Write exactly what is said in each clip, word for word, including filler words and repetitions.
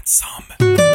سام.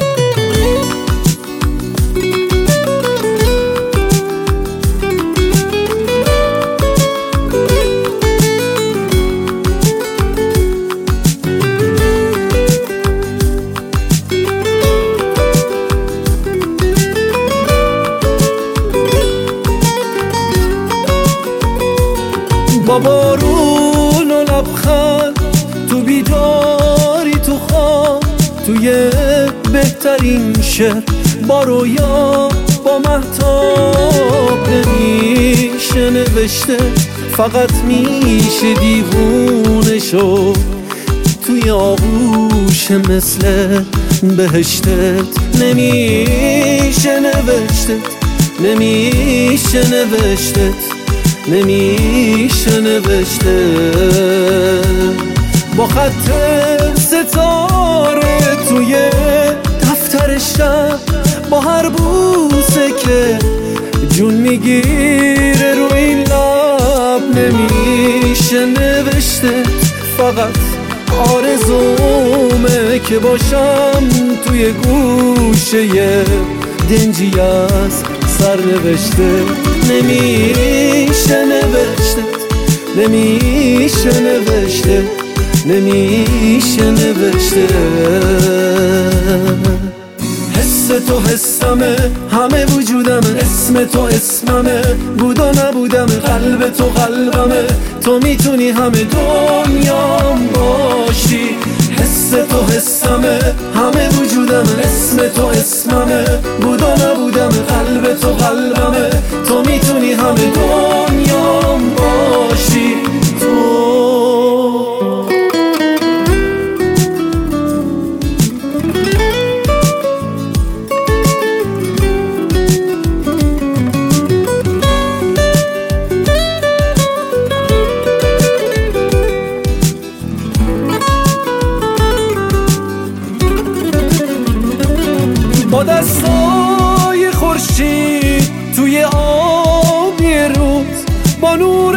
با بارون و لبخند تو بیداری تو خواب، توی بهترین شهر با رویا با مهتاب نمیشه نوشته، فقط میشه دیوونه شد توی آغوش مثل بهشتت. نمیشه نوشتت، نمیشه نوشتت، نمیشه نوشته با خط ستاره توی دفتر شب، با هر بوسه که جون میگیره رو این لب. نمیشه نوشته، فقط آرزومه که باشم توی گوشه دنجی از سر نوشته. نمیشه نوشته، نمیشه نوشته، نمیشه نوشته. حس تو حسمه، همه وجودمه، اسم تو اسممه، بود و نبودمه، قلب تو قلبمه، تو میتونی همه دنیام باشی. حس تو حسمه، همه وجودمه، اسم تو اسممه، بود و نبودمه، قلب تو قلبمه، تو میتونی همه دنیام باشی. تو با دستای خورشید توی آبی روز، با نور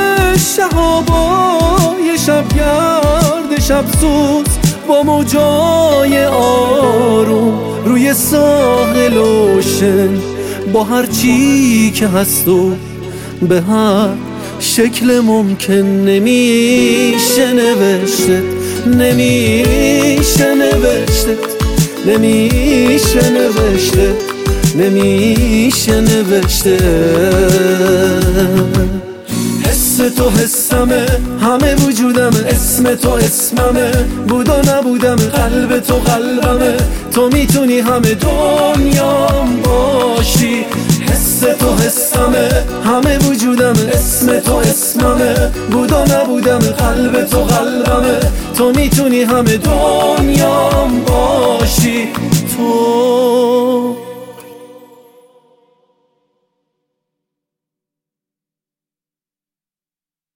شهابای شبگرد شب سوز، با موجای آروم روی ساحل اوشن، با هر چی که هست و به هر شکل ممکن. نمیشه نوشتت، نمیشه نوشتت، نمیشه نوشته، نمیشه نوشته. حس تو حسمه، همه وجودمه، اسم تو اسممه، بود و نبودمه، قلب تو قلبمه، تو میتونی همه دنیام باشی. حس تو حسمه، همه وجودمه، اسم تو اسممه، بود و نبودمه، قلب تو قلبمه، تو میتونی همه دنیام باشی. تو